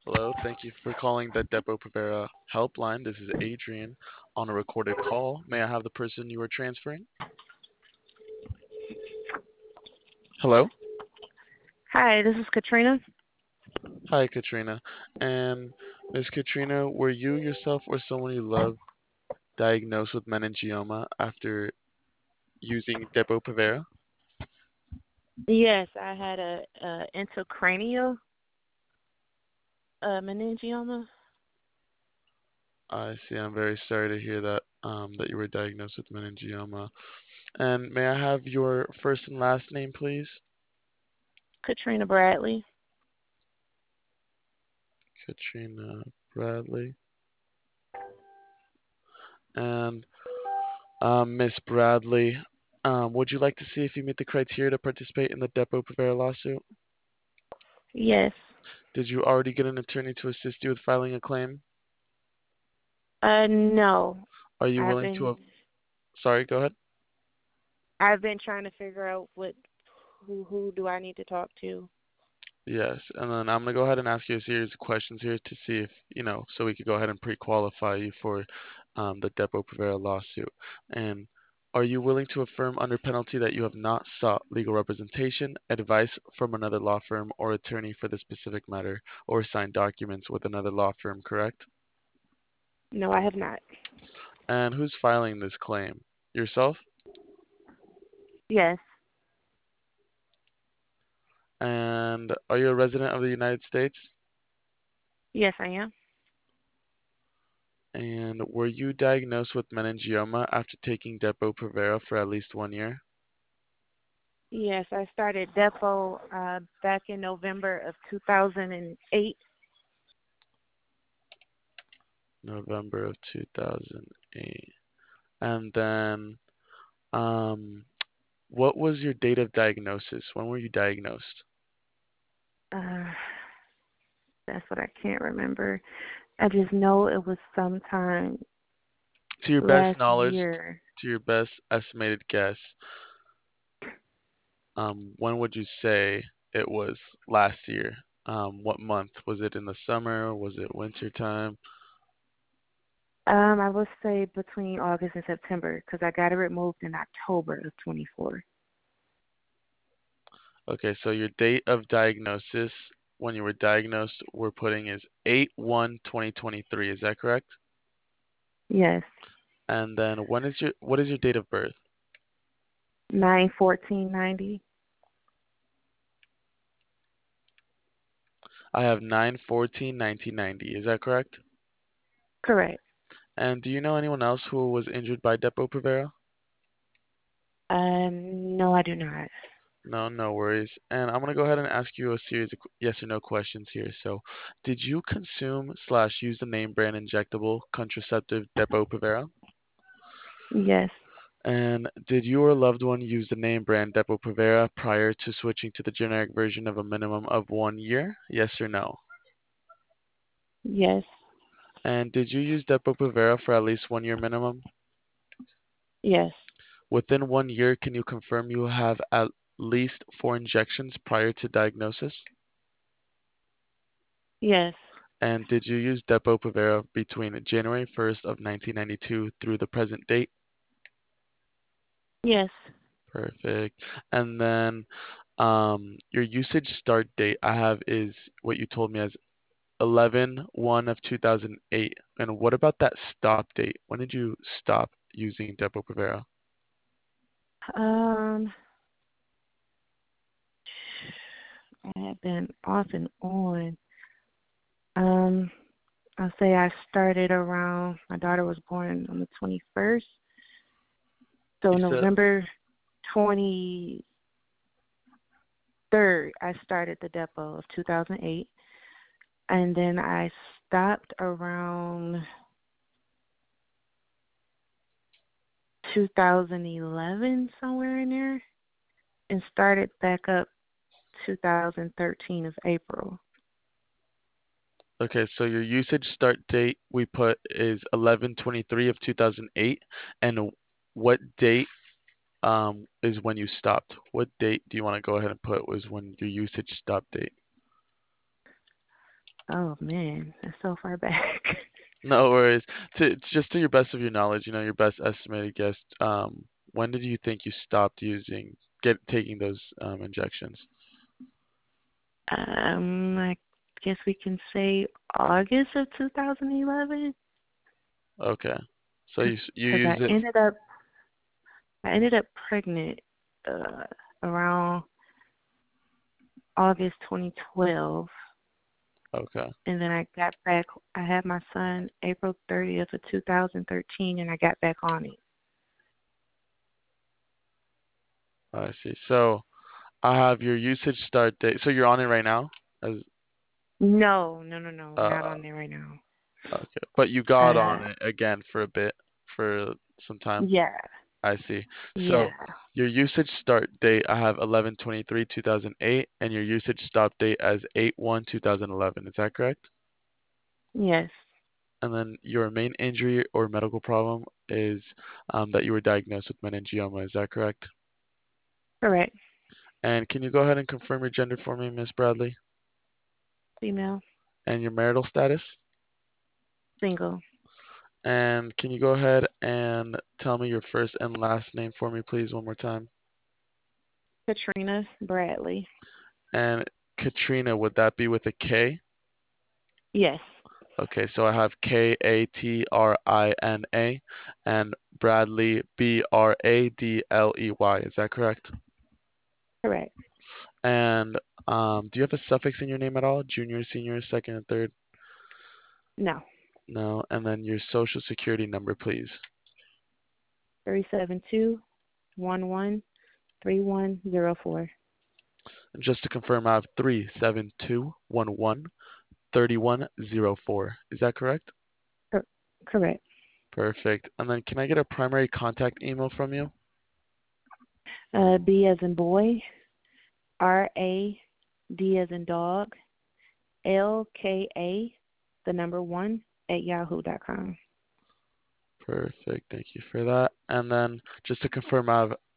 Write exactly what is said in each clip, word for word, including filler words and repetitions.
Hello, thank you for calling the Depo-Provera helpline. This is Adrian on a recorded call. May I have the person you are transferring? Hello? Hi, this is Katrina. Hi, Katrina. And Miss Katrina, were you yourself or someone you love diagnosed with meningioma after using Depo-Provera? Yes, I had a, a intracranial uh, meningioma. I see. I'm very sorry to hear that um, that you were diagnosed with meningioma. And may I have your first and last name, please? Katrina Bradley. Katrina Bradley. And Um, Miss Bradley, um, would you like to see if you meet the criteria to participate in the Depo-Provera lawsuit? Yes. Did you already get an attorney to assist you with filing a claim? Uh, no. Are you I've willing to? been Have, sorry, go ahead. I've been trying to figure out what who who do I need to talk to. Yes, and then I'm gonna go ahead and ask you a series of questions here to see if you know, so we could go ahead and pre-qualify you for um, the Depo-Provera lawsuit. And are you willing to affirm under penalty that you have not sought legal representation, advice from another law firm or attorney for the specific matter, or signed documents with another law firm, correct? No, I have not. And who's filing this claim? Yourself? Yes. And are you a resident of the United States? Yes, I am. And were you diagnosed with meningioma after taking Depo-Provera for at least one year? Yes, I started Depo uh, back in November of two thousand eight. November of two thousand eight. And then, um, what was your date of diagnosis? When were you diagnosed? Uh, that's what I can't remember. I just know it was sometime To your best last knowledge, year. to your best estimated guess, um, when would you say it was last year? Um, what month? Was it in the summer? Was it winter time? Um, I would say between August and September because I got it removed in October of twenty-four. Okay, so your date of diagnosis when you were diagnosed, we're putting is eight one twenty twenty-three. Is that correct? Yes, And then when is your what is your date of birth? nine fourteen ninety. I have nine fourteen nineteen ninety. Is that correct? Correct. And do you know anyone else who was injured by Depo-Provera? Um, no, I do not. No, no worries. And I'm gonna go ahead and ask you a series of qu- yes or no questions here. So, did you consume slash use the name brand injectable contraceptive Depo-Provera? Yes, And did your loved one use the name brand Depo-Provera prior to switching to the generic version of a minimum of one year? Yes or no? yes, And did you use Depo-Provera for at least one year minimum? yes, Within one year, can you confirm you have at least four injections prior to diagnosis? yes, And did you use Depo-Provera between January first of nineteen ninety-two through the present date? yes. Perfect. And then um, your usage start date I have is what you told me as eleven one of two thousand eight. And what about that stop date? When did you stop using Depo-Provera? Um, I have been off and on. Um, I'll say I started around. My daughter was born on the twenty-first, so You said November twenty-third. I started the depot of two thousand eight, and then I stopped around two thousand eleven, somewhere in there, and started back up two thousand thirteen of April. okay, so your usage start date we put is eleven twenty-three of two thousand eight, and what date um is when you stopped? What date do you want to go ahead and put was when your usage stop date? Oh man, that's so far back. No worries. To just to your best of your knowledge, you know, your best estimated guess, um, when did you think you stopped using get taking those um, injections? um, I guess we can say August of two thousand eleven, Okay. So you s- you because I use it. ended up I ended up pregnant uh, around August twenty twelve, Okay. and then I got back. I had my son April thirtieth of two thousand thirteen, and I got back on it. I see. So I have your usage start date. So you're on it right now? As No, no, no, no, not uh on there right now. okay. But you got Uh, on it again for a bit, for some time. yeah, I see. So yeah, your usage start date, I have eleven twenty-three two thousand eight, and your usage stop date as eight one two thousand eleven. Is that correct? yes, And then your main injury or medical problem is um, that you were diagnosed with meningioma. Is that correct? correct. And can you go ahead and confirm your gender for me, Miss Bradley? Female, And your marital status? single. And can you go ahead and tell me your first and last name for me, please, one more time? Katrina Bradley. And Katrina, would that be with a K? Yes, Okay, so I have K A T R I N A and Bradley B R A D L E Y. Is that correct? correct. And um, do you have a suffix in your name at all? Junior, senior, second, and third? No, No. And then your social security number, please. three seven two one one three one zero four. And just to confirm, I have three seven two one one three one zero four. Is that correct? Cor- correct. Perfect. And then can I get a primary contact email from you? Uh, B as in boy, R A D as in dog, L K A, the number one at yahoo dot com. Perfect. Thank you for that. And then just to confirm, I have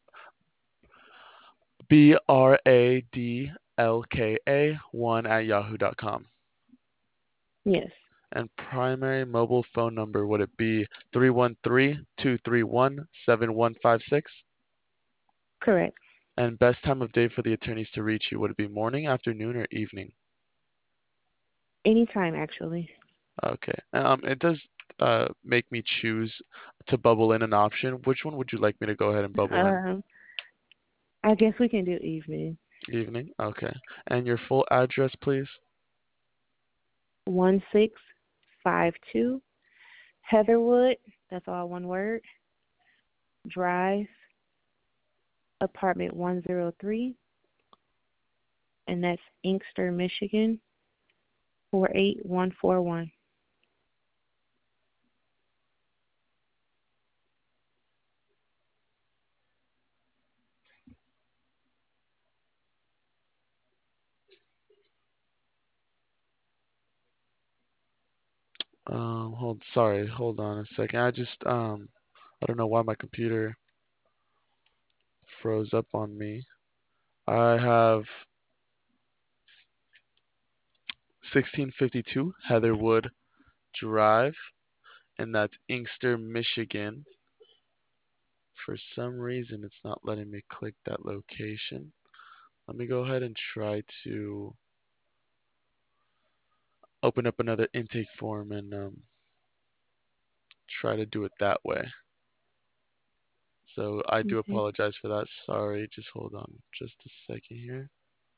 B R A D L K A one at yahoo dot com. Yes, And primary mobile phone number, would it be three one three, two three one, seven one five six? correct. And best time of day for the attorneys to reach you, would it be morning, afternoon, or evening? Anytime, actually. Okay. Um, it does uh, make me choose to bubble in an option. Which one would you like me to go ahead and bubble in? Um, I guess we can do evening. Evening? Okay. And your full address, please? one six five two Heatherwood, that's all one word, Drive, apartment one oh three, and that's Inkster, Michigan, four eight one four one. Um, hold, sorry, hold on a second. I just, um, I don't know why my computer froze up on me. I have sixteen fifty-two Heatherwood Drive, and that's Inkster, Michigan. For some reason, it's not letting me click that location. Let me go ahead and try to open up another intake form and um, try to do it that way. So I do Okay. apologize for that. Sorry, just hold on just a second here.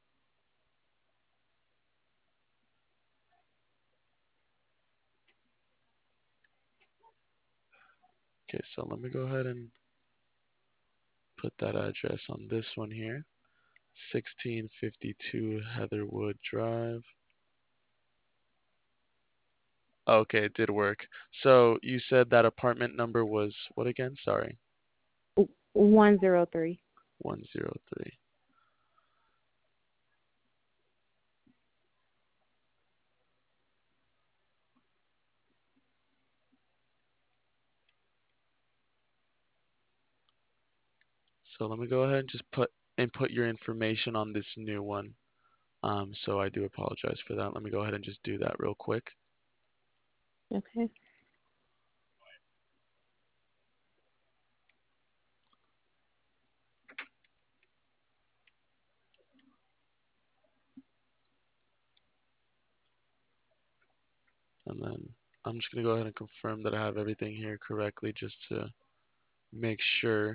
Okay, so let me go ahead and put that address on this one here. sixteen fifty-two Heatherwood Drive. Okay, it did work. So you said that apartment number was what again? Sorry. one oh three. one oh three. So let me go ahead and just put input your information on this new one. Um, so I do apologize for that. Let me go ahead and just do that real quick. Okay. And then I'm just going to go ahead and confirm that I have everything here correctly just to make sure.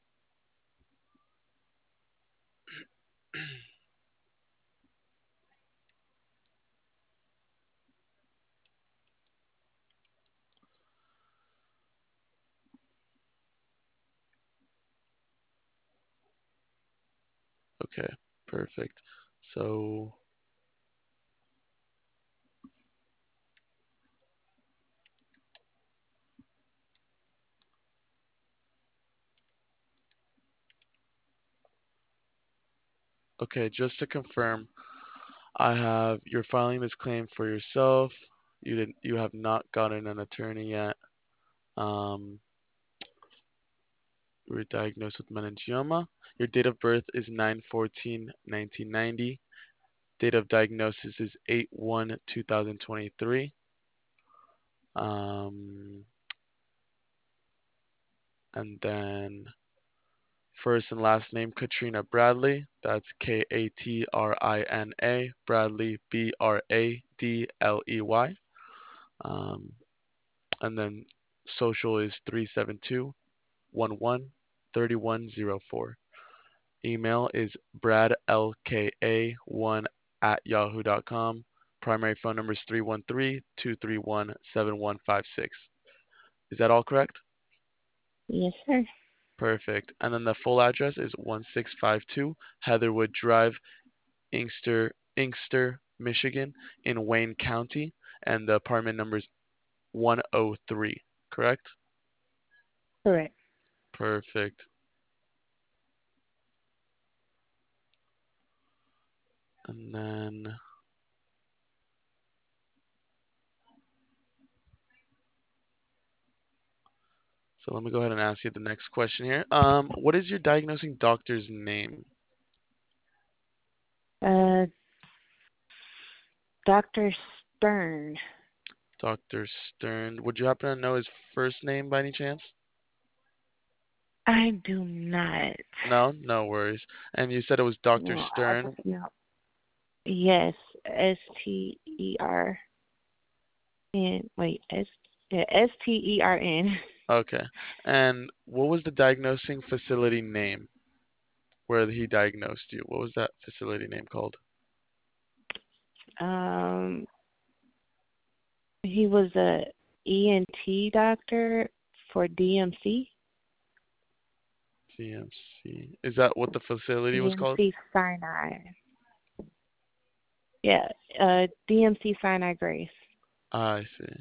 Okay, perfect. So, okay, just to confirm, I have you're filing this claim for yourself. You didn't you have not gotten an attorney yet. Um, you were diagnosed with meningioma. Your date of birth is nine fourteen nineteen ninety. Date of diagnosis is eight one two thousand twenty-three. Um, and then first and last name Katrina Bradley. That's K A T R I N A. Bradley, B R A D L E Y. Um, and then social is three seven two one one three one zero four. Email is bradlka one at yahoo dot com. Primary phone number is three one three two three one seven one five six. Is that all correct? Yes, sir. Perfect. And then the full address is one six five two Heatherwood Drive, Inkster, Inkster, Michigan, in Wayne County. And the apartment number is one oh three, correct? Correct. Perfect. And then, so let me go ahead and ask you the next question here. Um, what is your diagnosing doctor's name? Uh, Doctor Stern. Doctor Stern. Would you happen to know his first name by any chance? I do not. No, no worries. And you said it was Doctor No, I Stern. just know. Yes, S T E R N. Wait, S yeah, S T E R N. Okay. And what was the diagnosing facility name where he diagnosed you? What was that facility name called? Um, he was a E N T doctor for D M C. D M C. Is that what the facility was called? D M C Sinai. Yeah, uh, D M C Sinai Grace. Ah, I see.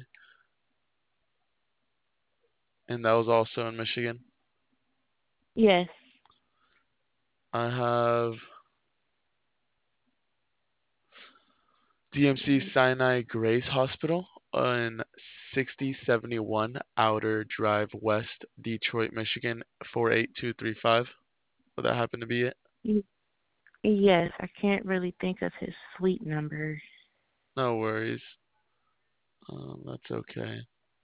And that was also in Michigan. Yes. I have D M C Sinai Grace Hospital on sixty seventy-one Outer Drive West, Detroit, Michigan, four eight two three five. Would that happen to be it? Y- Yes, I can't really think of his suite number. No worries. Um, that's okay.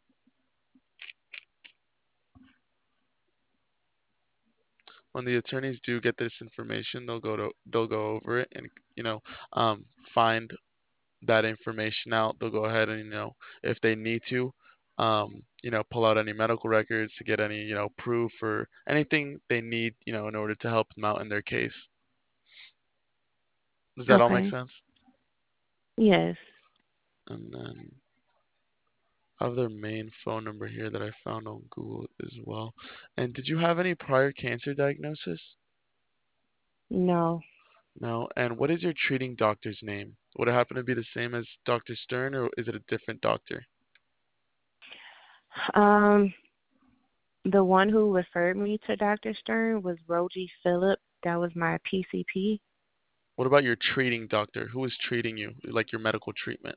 When the attorneys do get this information, they'll go to they'll go over it and you know um, find that information out. They'll go ahead and you know if they need to, um, you know, pull out any medical records to get any you know proof or anything they need you know in order to help them out in their case. Does that all make Okay. sense? Yes. And then I have their main phone number here that I found on Google as well. And did you have any prior cancer diagnosis? No. No. And what is your treating doctor's name? Would it happen to be the same as Doctor Stern, or is it a different doctor? Um, the one who referred me to Doctor Stern was Rogie Phillip. That was my P C P. What about your treating doctor? Who is treating you, like your medical treatment?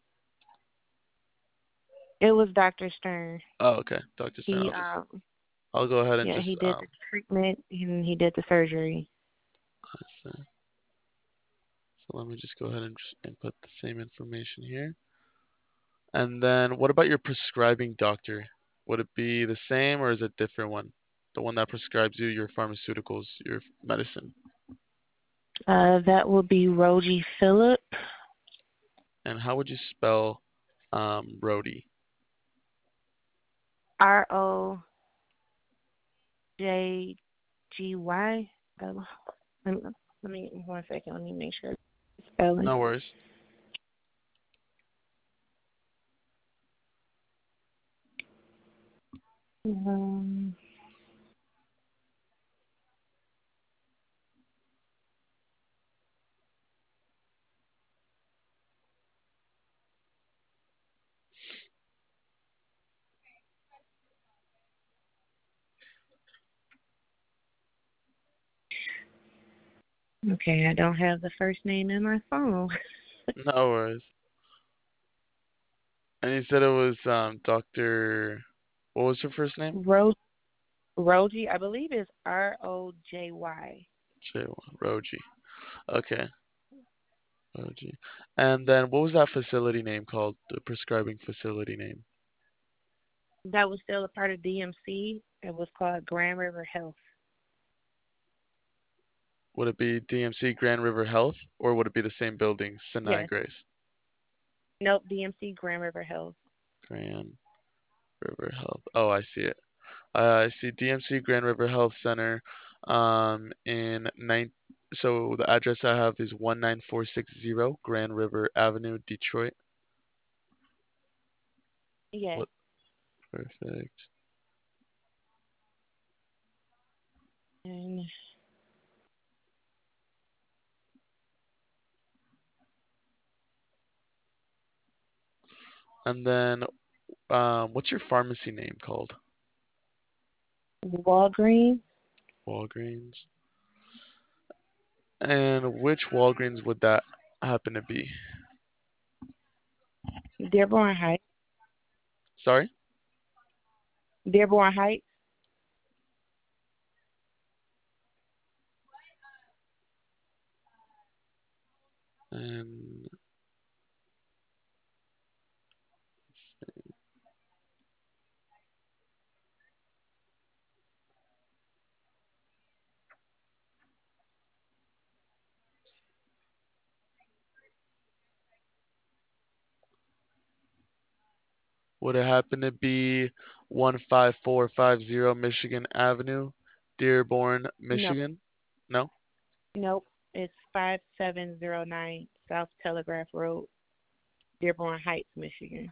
It was Doctor Stern. Oh, okay, Doctor Stern. He I'll just, um I'll go ahead and yeah, just, he did um, the treatment and he did the surgery. let's see. So Let me just go ahead and just input the same information here. And then what about your prescribing doctor? Would it be the same or is it a different one? The one that prescribes you your pharmaceuticals, your medicine. Uh, that would be Rogie Phillip. And how would you spell um, Rhodey? R O J G Y. Uh, let me, let me one second. Let me make sure spelling. No worries. Um, okay, I don't have the first name in my phone. No worries. And you said it was um, Doctor What was her first name? Ro- Rogie, I believe it's R O J Y. J Roji. Okay, Roji. And then what was that facility name called? The prescribing facility name? That was still a part of D M C. It was called Grand River Health. Would it be D M C Grand River Health or would it be the same building, Sinai Yes. Grace? Nope, D M C Grand River Health. Grand River Health. Oh, I see it. Uh, I see D M C Grand River Health Center um, in nine. So the address I have is one nine four six zero Grand River Avenue, Detroit. Yes. What? Perfect. And And then, um, what's your pharmacy name called? Walgreens, Walgreens. And which Walgreens would that happen to be? Dearborn Heights. Sorry? Dearborn Heights. And would it happen to be one five four five zero Michigan Avenue, Dearborn, No, Michigan? No? nope. It's five seven zero nine South Telegraph Road, Dearborn Heights, Michigan.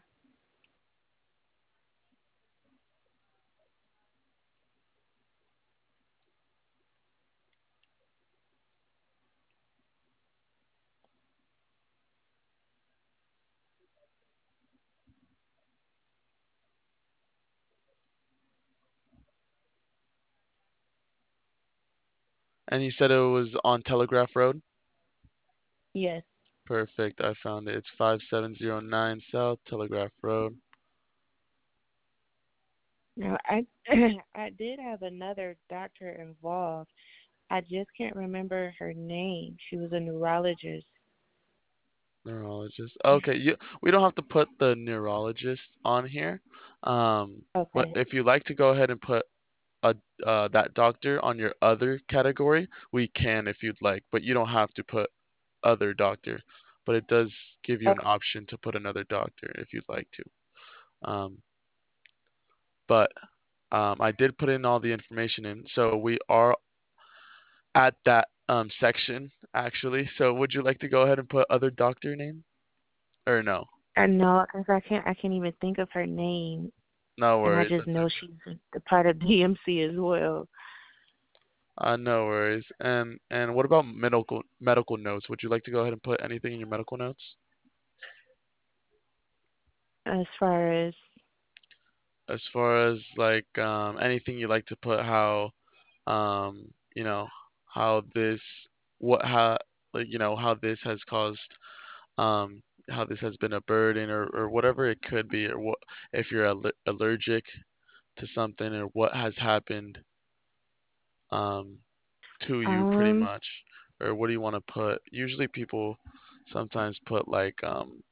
And you said it was on Telegraph Road? Yes. Perfect. I found it. It's five seven zero nine South Telegraph Road. Now I I did have another doctor involved. I just can't remember her name. She was a neurologist. Neurologist. Okay, you we don't have to put the neurologist on here. Um, but Okay. if you like to go ahead and put a uh, that doctor on your other category, we can if you'd like, but you don't have to put other doctor. But it does give you an Okay. option to put another doctor if you'd like to. Um, but um, I did put in all the information in, so we are at that um, section actually. So would you like to go ahead and put other doctor name or no? I know because I can't I can't even think of her name, No and I worries. just That's know she's a part of D M C as well. uh, no worries. And and what about medical medical notes? Would you like to go ahead and put anything in your medical notes? As far as As far as like um, anything you like to put, how um, you know how this what how like you know how this has caused um, how this has been a burden or, or whatever it could be or what if you're aller allergic to something or what has happened um, to you pretty um much. or what do you want to put? Usually people sometimes put like um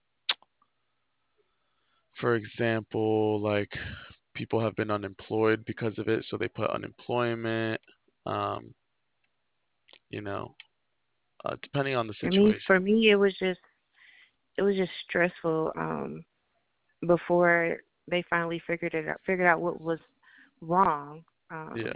for example, like people have been unemployed because of it, so they put unemployment, um, you know, uh, depending on the For me, situation. for me, it was just it was just stressful. Um, before they finally figured it out, figured out what was wrong. Yeah. Um,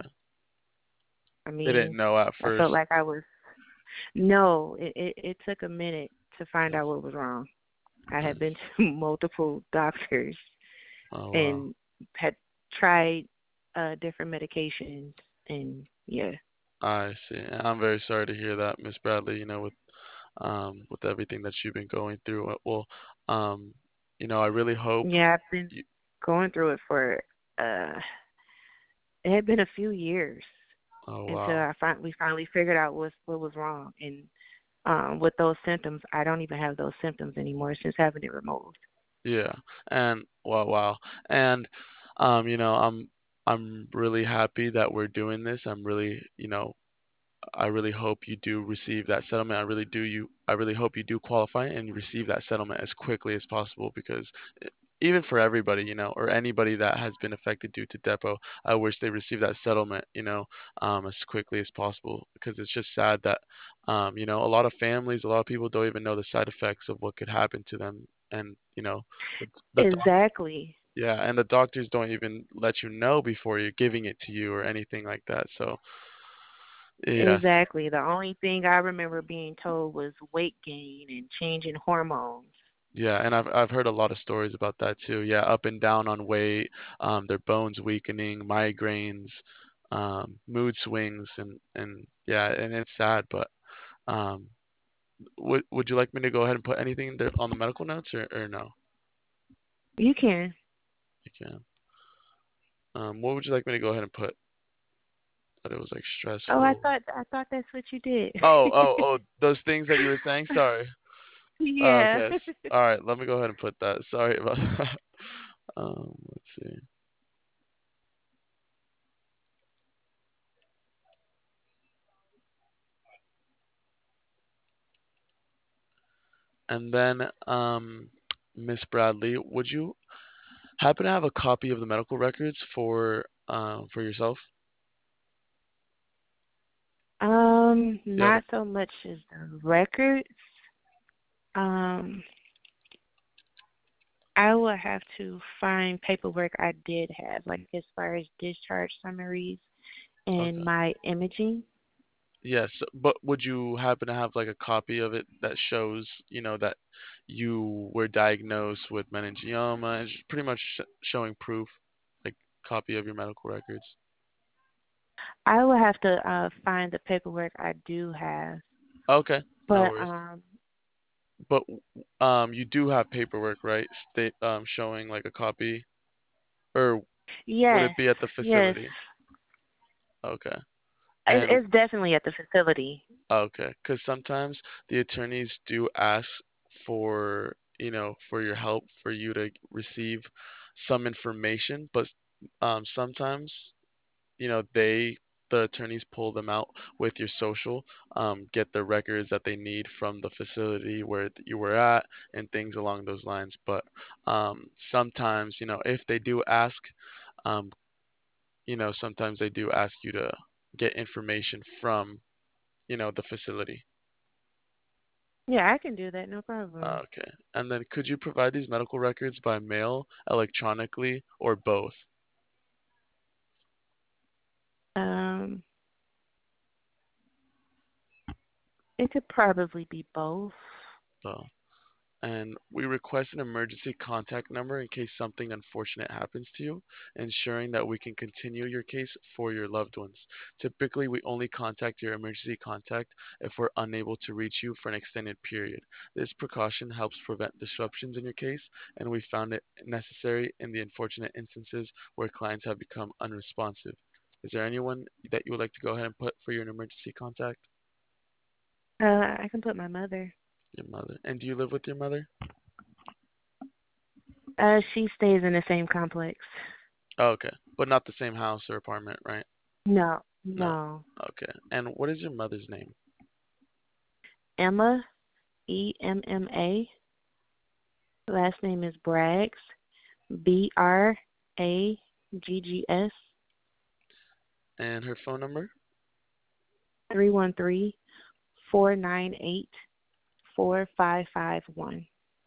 I They didn't mean, know at I felt first. like I was no. It, it it took a minute to find Yeah. out what was wrong. I had been Nice. to multiple doctors Oh wow. and had tried uh different medications, and yeah. I see. And I'm very sorry to hear that, Miss Bradley, you know, with um with everything that you've been going through. Uh, Well, um, you know, I really hope Yeah, I've been you, going through it for uh it had been a few years oh until wow. I fin- we finally figured out what what was wrong. And um with those symptoms, I don't even have those symptoms anymore since having it removed. Yeah. And wow, wow. And um, you know, I'm I'm really happy that we're doing this. I'm really, you know, I really hope you do receive that settlement. I really do you I really hope you do qualify and you receive that settlement as quickly as possible because e- even for everybody, you know, or anybody that has been affected due to Depo, I wish they receive that settlement, you know, um, as quickly as possible because it's just sad that, um, you know, a lot of families, a lot of people don't even know the side effects of what could happen to them, and you know, the, the doc- Exactly. yeah, and the doctors don't even let you know before you're giving it to you or anything like that. So, yeah. Exactly. The only thing I remember being told was weight gain and changing hormones. Yeah, and I've I've heard a lot of stories about that too. Yeah, up and down on weight, um, their bones weakening, migraines, um, mood swings, and and yeah, and it's sad. But um, would would you like me to go ahead and put anything there on the medical notes, or or no? You can. You can. Um, what would you like me to go ahead and put? That it was like Oh, I stressful. thought I thought that's what you did. Oh, oh, oh, those things that you were saying. Sorry. Oh, Yeah. okay. S- All right, let me go ahead and put that. Sorry about that. Um, let's see. And then, um, Miss Bradley, would you happen to have a copy of the medical records for um for yourself? Um, Do you have not so much as the records. Um, I would have to find paperwork I did have, like as far as discharge summaries and okay. my imaging. Yes, but would you happen to have like a copy of it that shows, you know, that you were diagnosed with meningioma and just pretty much sh showing proof, like copy of your medical records? I would have to uh find the paperwork I do have, Okay, no but worries. um, But um you do have paperwork, right? State um showing like a copy, or would yes, it be at the yes, facility? Okay. it, And it's definitely at the facility. okay, because sometimes the attorneys do ask for, you know, for your help, for you to receive some information, but um, sometimes, you know, they, the attorneys pull them out with your social, um, get the records that they need from the facility where th- you were at, and things along those lines. But um, sometimes, you know, if they do ask, um, you know, sometimes they do ask you to get information from, you know, the facility. Yeah, I can do that, no problem. Okay. And then could you provide these medical records by mail, electronically, or both? Um, it could probably be both. So, and we request an emergency contact number in case something unfortunate happens to you, ensuring that we can continue your case for your loved ones. Typically, we only contact your emergency contact if we're unable to reach you for an extended period. This precaution helps prevent disruptions in your case, and we found it necessary in the unfortunate instances where clients have become unresponsive. Is there anyone that you would like to go ahead and put for your emergency contact? Uh, I can put my mother. Your mother. And do you live with your mother? Uh, she stays in the same complex. Oh, okay. But not the same house or apartment, right? No, No. no. Okay. And what is your mother's name? Emma, E M M A. Last name is Braggs, B R A G G S. And her phone number? three one three, four nine eight, four five five one.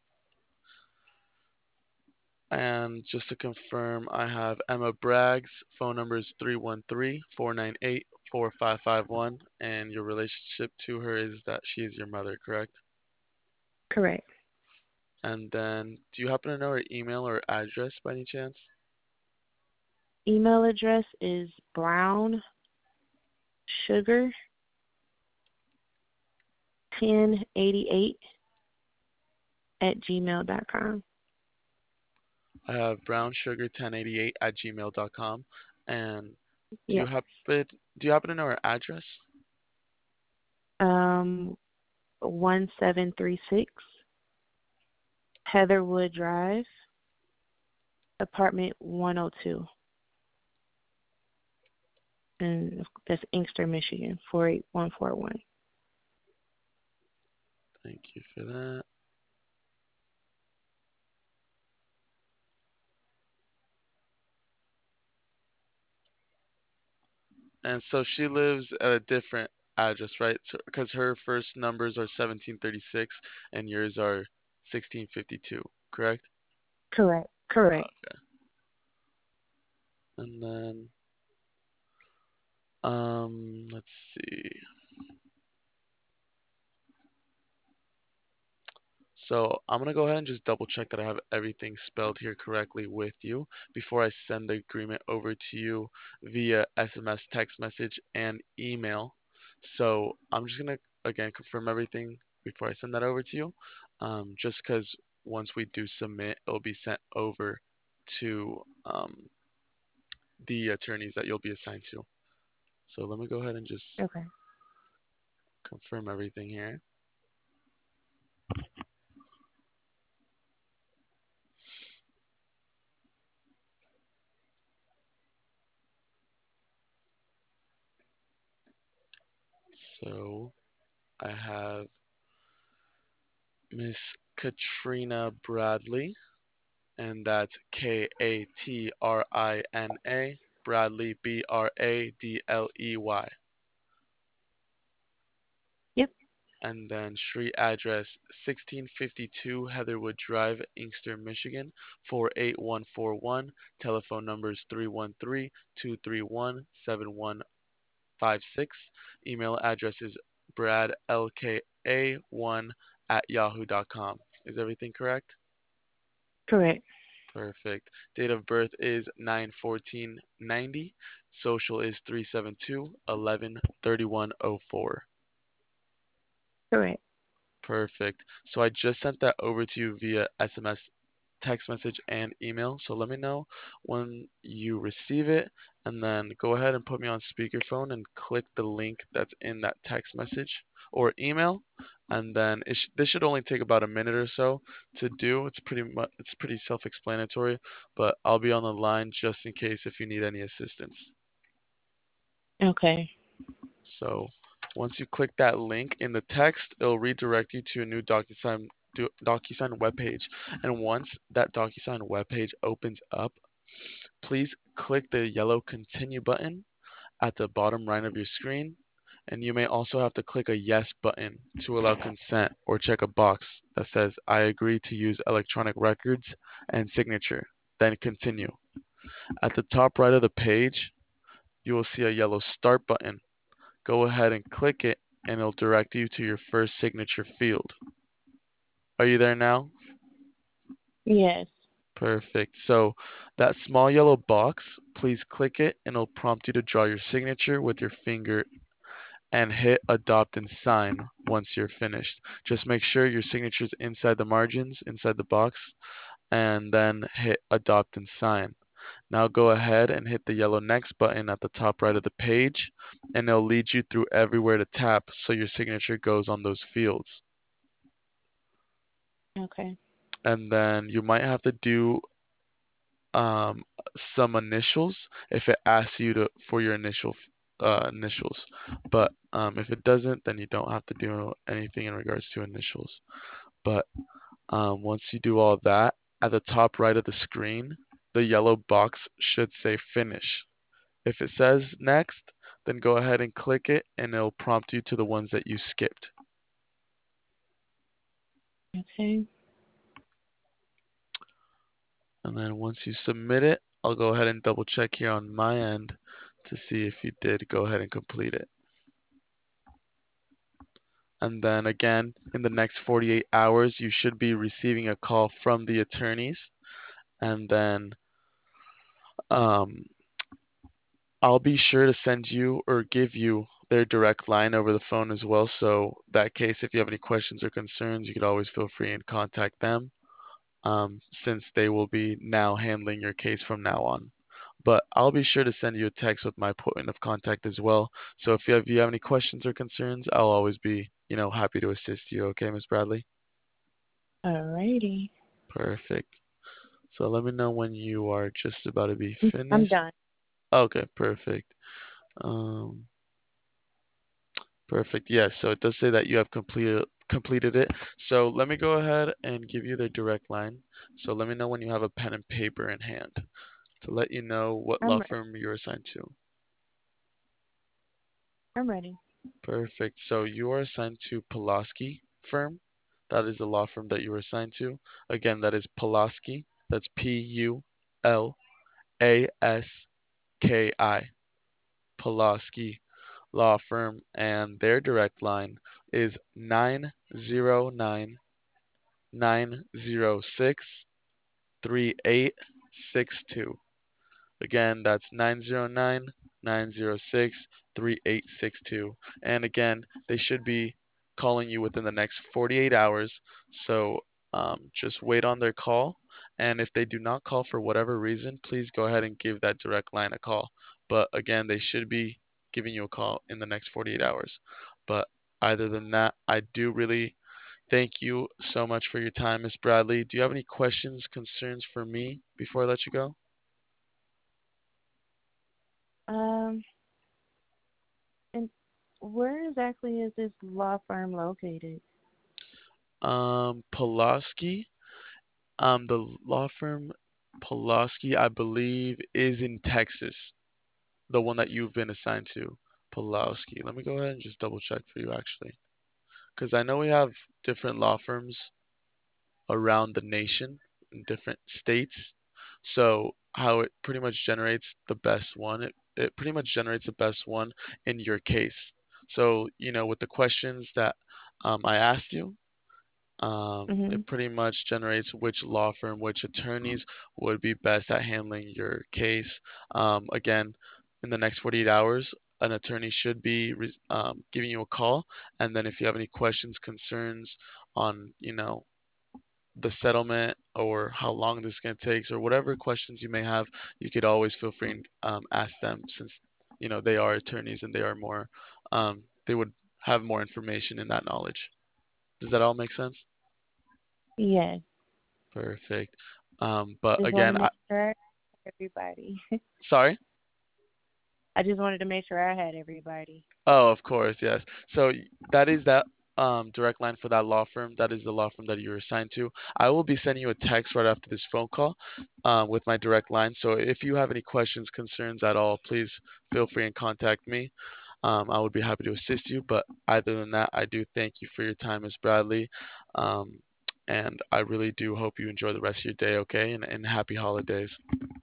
And just to confirm, I have Emma Bragg's phone number is three one three, four nine eight, four five five one, and your relationship to her is that she is your mother, correct? Correct. And then, do you happen to know her email or address by any chance? Email address is brown sugar ten eighty-eight at gmail dot com. I have brownsugar ten eighty-eight at gmail dot com. And do you Yes. happen do you happen to know her address? Um, one seven three six Heatherwood Drive, apartment one oh two. And that's Inkster, Michigan, four eight one four one. Thank you for that. And so she lives at a different address, right? Because her first numbers are seventeen thirty-six and yours are sixteen fifty-two, correct? Correct. Correct. Okay. And then, um, let's see. So I'm gonna go ahead and just double check that I have everything spelled here correctly with you before I send the agreement over to you via S M S, text message, and email. So I'm just gonna again confirm everything before I send that over to you. Um, just because once we do submit, it'll be sent over to um, the attorneys that you'll be assigned to. So let me go ahead and just Okay. confirm everything here. So I have Miss Katrina Bradley, and that's K A T R I N A, Bradley, B R A D L E Y. Yep. And then street address sixteen fifty-two Heatherwood Drive, Inkster, Michigan four eight one four one. Telephone numbers three one three, two three one, seven one five six. Email address is bradlka one at yahoo dot com. Is everything correct? Correct. Perfect. Date of birth is nine fourteen ninety. Social is three seven two, eleven thirty-one oh four. Correct. Perfect. So I just sent that over to you via S M S, text message, and email. So let me know when you receive it, and then go ahead and put me on speakerphone and click the link that's in that text message or email. And then it sh this should only take about a minute or so to do. It's pretty much it's pretty self-explanatory, but I'll be on the line just in case if you need any assistance. Okay. So once you click that link in the text, it'll redirect you to a new DocuSign do, DocuSign webpage. And once that DocuSign webpage opens up, please click the yellow continue button at the bottom right of your screen. And you may also have to click a yes button to allow consent or check a box that says I agree to use electronic records and signature. Then continue. At the top right of the page, you will see a yellow start button. Go ahead and click it and it'll direct you to your first signature field. Are you there now? Yes. Perfect. So that small yellow box, please click it and it'll prompt you to draw your signature with your finger and hit adopt and sign once you're finished. Just make sure your signature is inside the margins, inside the box, and then hit adopt and sign. Now go ahead and hit the yellow next button at the top right of the page, and it'll lead you through everywhere to tap so your signature goes on those fields. Okay. And then you might have to do um, some initials if it asks you to for your initial uh, initials. But um, if it doesn't, then you don't have to do anything in regards to initials. But um, once you do all that, at the top right of the screen, the yellow box should say finish. If it says next, then go ahead and click it and it'll prompt you to the ones that you skipped. Okay. And then once you submit it, I'll go ahead and double check here on my end to see if you did go ahead and complete it. And then again, in the next forty-eight hours, you should be receiving a call from the attorneys. And then um, I'll be sure to send you or give you their direct line over the phone as well. So that case, if you have any questions or concerns, you could always feel free and contact them, um, since they will be now handling your case from now on. But I'll be sure to send you a text with my point of contact as well. So if you have, if you have any questions or concerns, I'll always be, you know, happy to assist you. Okay, Miss Bradley? Alrighty. Perfect. So let me know when you are just about to be I'm finished. done. Okay, perfect. Um, perfect. Yes, so it does say that you have completed completed it. So let me go ahead and give you the direct line. So let me know when you have a pen and paper in hand to let you know what law I'm re- firm you're assigned to. I'm ready. Perfect. So you are assigned to Pulaski firm. That is the law firm that you are assigned to. Again, that is Pulaski. That's P U L A S K I. Pulaski Law Firm, and their direct line is nine zero nine, nine zero six, three eight six two. Again, that's nine zero nine, nine zero six, three eight six two. And again, they should be calling you within the next forty-eight hours. So um, just wait on their call. And if they do not call for whatever reason, please go ahead and give that direct line a call. But again, they should be giving you a call in the next forty-eight hours. But other than that, I do really thank you so much for your time, Miss Bradley. Do you have any questions, concerns for me before I let you go? Um, and where exactly is this law firm located? Um, Pulaski. Um, the law firm Pulaski, I believe, is in Texas. The one that you've been assigned to, Pulaski. Let me go ahead and just double check for you, actually, because I know we have different law firms around the nation in different states. So how it pretty much generates the best one, it, it pretty much generates the best one in your case. So, you know, with the questions that um, I asked you, Um, Mhm. it pretty much generates which law firm, which attorneys would be best at handling your case. Um, again, in the next forty-eight hours, an attorney should be re- um, giving you a call. And then if you have any questions, concerns on, you know, the settlement or how long this is going to take, or whatever questions you may have, you could always feel free and um, ask them, since, you know, they are attorneys and they are more, um, they would have more information in that knowledge. Does that all make sense? Yes. Perfect. Um, but Just wanted again, to I, make sure I had everybody. sorry. I just wanted to make sure I had everybody. Oh, of course, yes. So y- that is that um, direct line for that law firm. That is the law firm that you're assigned to. I will be sending you a text right after this phone call um, with my direct line. So if you have any questions, concerns at all, please feel free and contact me. Um, I would be happy to assist you. But other than that, I do thank you for your time, Miss Bradley. Um, and I really do hope you enjoy the rest of your day, okay? And, and happy holidays.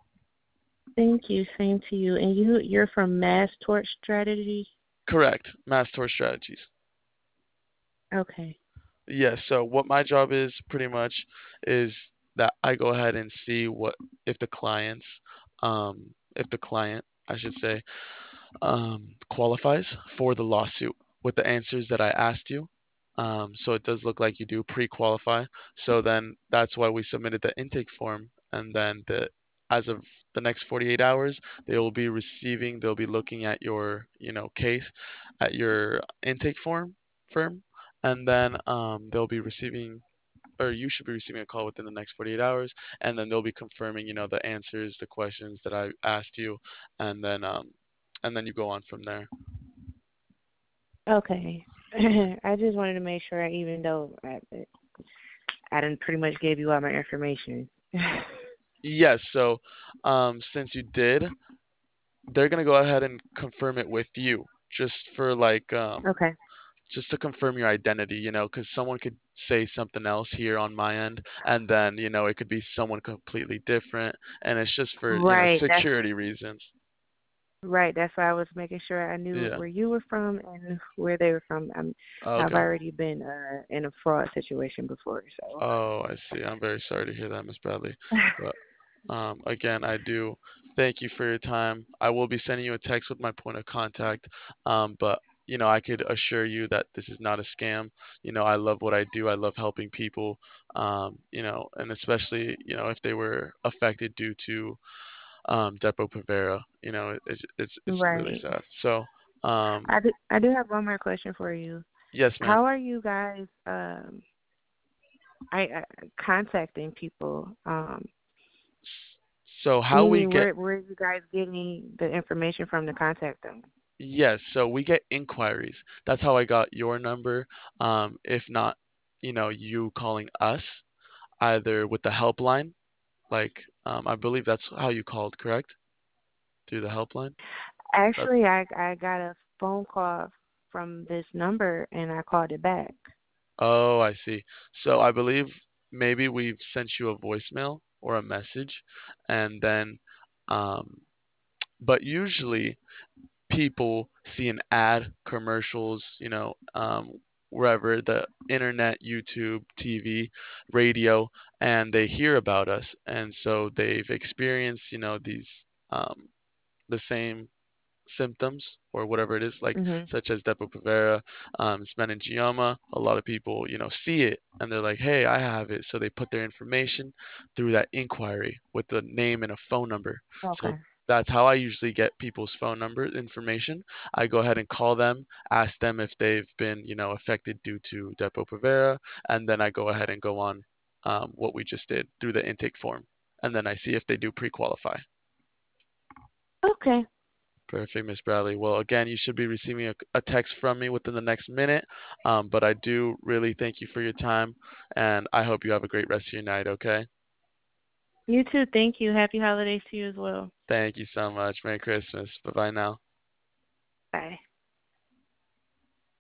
Thank you. Same to you. And you, you're from Mass Tort Strategy. Correct. Mass Strategies. Okay. Yes, so what my job is pretty much is that I go ahead and see what if the clients, um, if the client, I should say, um, qualifies for the lawsuit with the answers that I asked you. Um, so it does look like you do pre-qualify. So then that's why we submitted the intake form, and then the as of the next forty-eight hours, they will be receiving, they'll be looking at your, you know, case, at your intake form firm, and then um, they'll be receiving, or you should be receiving a call within the next forty-eight hours, and then they'll be confirming, you know, the answers, the questions that I asked you, and then um, and then you go on from there. Okay. I just wanted to make sure, even though I, I done pretty much gave you all my information. Yes, so um, since you did, they're gonna go ahead and confirm it with you, just for like um, Okay. just to confirm your identity, you know, because someone could say something else here on my end, and then you know it could be someone completely different, and it's just for you know Right. That's security reasons. right. That's why I was making sure I knew Yeah. where you were from and where they were from. I'm, I've Okay. already been uh, in a fraud situation before, so. Oh, I see. I'm very sorry to hear that, Miss Bradley. But um, again, I do thank you for your time. I will be sending you a text with my point of contact. Um, but you know, I could assure you that this is not a scam. You know, I love what I do. I love helping people. Um, you know, and especially you know if they were affected due to um, Depo-Provera. You know, it, it's it's it's really Right. sad. So, um, I do, I do have one more question for you. yes, ma'am. How are you guys um I, I contacting people? Um S- So how we meaning get where where are you guys getting the information from to contact them? Yes, so we get inquiries. That's how I got your number. Um, if not, you know, you calling us either with the helpline, like um, I believe that's how you called, correct? Through the helpline? That, Actually, I I got a phone call from this number and I called it back. oh, I see. So I believe maybe we've sent you a voicemail or a message, and then, um, but usually people see an ad, commercials, you know, um, wherever the internet, YouTube, T V, radio, and they hear about us, and so they've experienced, you know, these um, the same symptoms or whatever it is, like Mhm. such as Depo-Provera, um, it's meningioma. A lot of people, you know, see it and they're like, "Hey, I have it." So they put their information through that inquiry with the name and a phone number. So Okay. that's how I usually get people's phone number information. I go ahead and call them, ask them if they've been, you know, affected due to Depo-Provera, and then I go ahead and go on um, what we just did through the intake form, and then I see if they do pre-qualify. Okay. Perfect, Miss Bradley. Well, again, you should be receiving a, a text from me within the next minute. Um, but I do really thank you for your time, and I hope you have a great rest of your night, okay? You too. Thank you. Happy holidays to you as well. Thank you so much. Merry Christmas. Bye bye now. Bye.